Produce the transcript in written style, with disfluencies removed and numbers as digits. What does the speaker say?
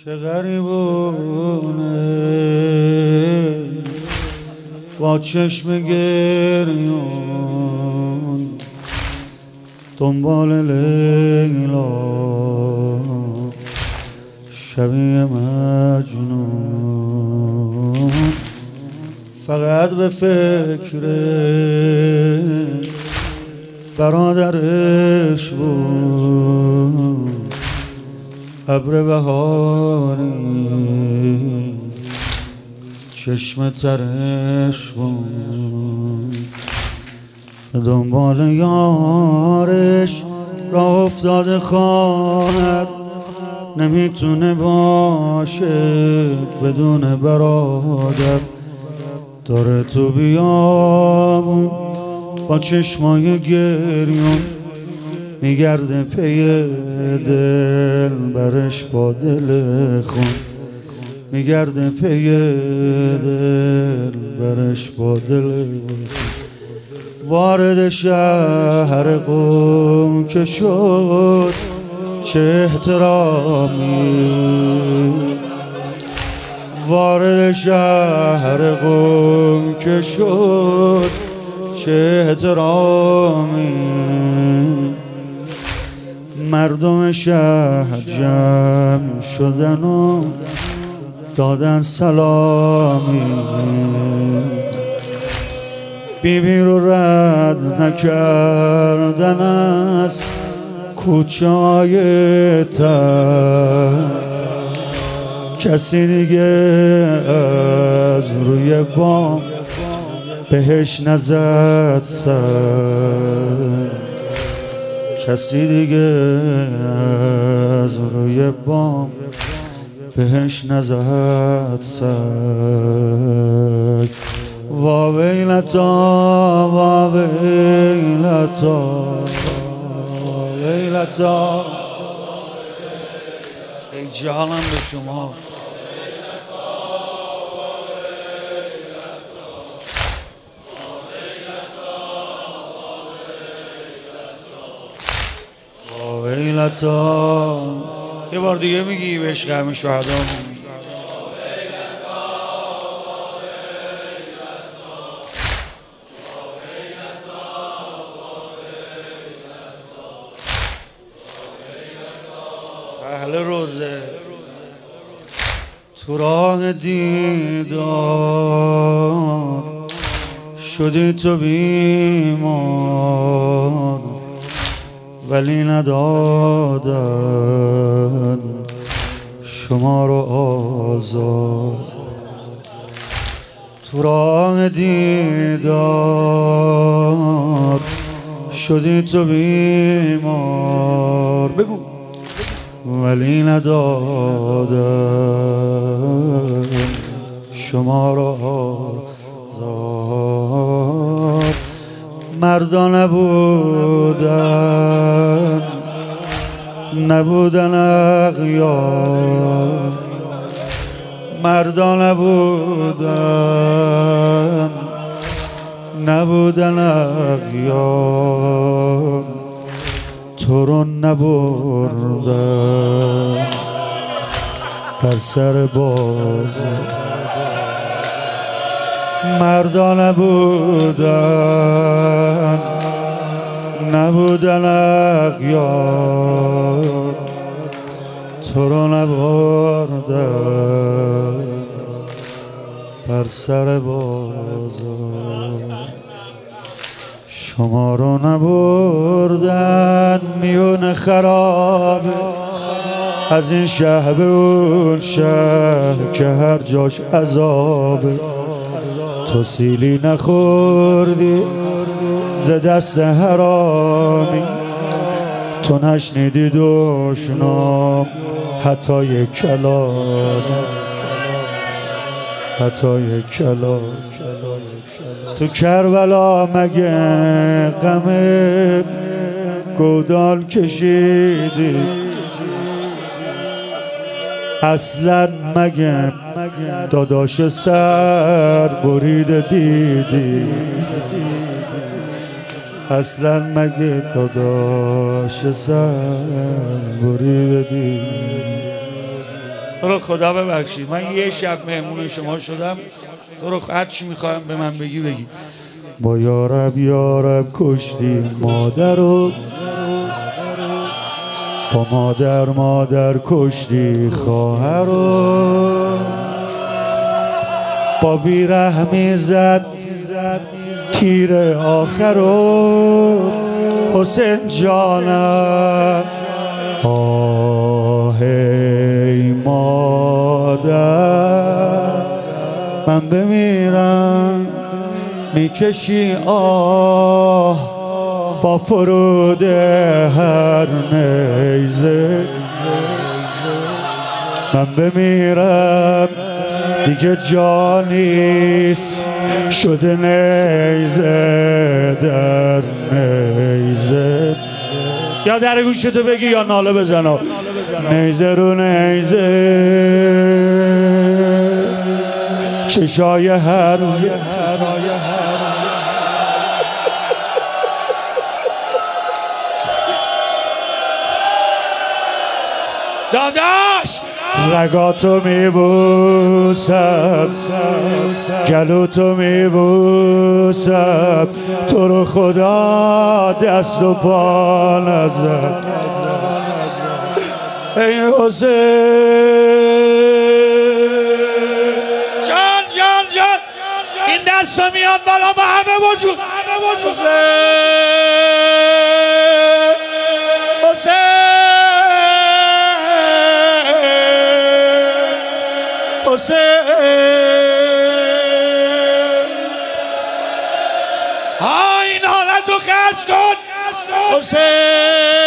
چه غریبونه با چشم گریون دنبال لیلا شبیه مجنون فقط به فکر برادرش بود ابر بهاری چشم ترش بود دنبال یارش راه افتاده خواهر نمیتونه باشه بدون برادر داره تو بیابون با چشمای گریون میگرده پی دل برش با دل خون میگرده پی دل برش با دل وارد شهر قم که شد چه احترامی وارد شهر قم که شد چه احترامی مردم شهر جمع شدن و دادن سلامی بیبی رو رد نکردن از کوچه های تر کسی دیگه از روی بام بهش نزد سر کسی دیگه از روی بام بهش نزد سر وا ویلتا وا ویلتا ویلتا ای جانم به شما وا ویلتا یه بار دیگه میگی به عشق همه شهدا اهل روزه تو راه دیدار شدی تو بیمار ولی ندادن شما رو آزاد تو راه دیدار شدی تو بیمار بگو ولی ندادن شما را آزاد مردا نبودن اغیار مردا نبودن اغیار تو رو نبردن بر سر بازار مردا نبودن اغیار تو رو نبردن بر سر بازار شما رو نبردن میون خراب از این شهر به اون شهر که هر جاش عذابه تو سیلی نخوردی ز دست حرامی تو نشنیدی دشنام حتی یک کلام تو کربلا مگه غم گودال کشیدی اصلا مگه داداش سر برید دیدی اصلا مگه داداش سر برید دیدی تو رو خدا ببخشید، من یه شب مهمون شما شدم، تو رو هر چی میخوایم به من بگی. با یارب کشتی مادر رو، با مادر کشتی خواهر رو، با بیرحمی زد تیر آخر رو. حسین جانم آه ای مادر، من بمیرم میکشی آه با فرود هر نیزه. من بمیرم دیگه جانیست شده نیزه در نیزه. یا در گوشتو بگی یا ناله بزنم. نیزه رو نیزه چشای هرزه. داداش رگاتو میبوسم، گلوتو میبوسم، تو رو خدا دست و پا نزن. ای حسین جان این دستا میاد بالا با همه وجود. حسین ها این حالتو خرج کن حسین.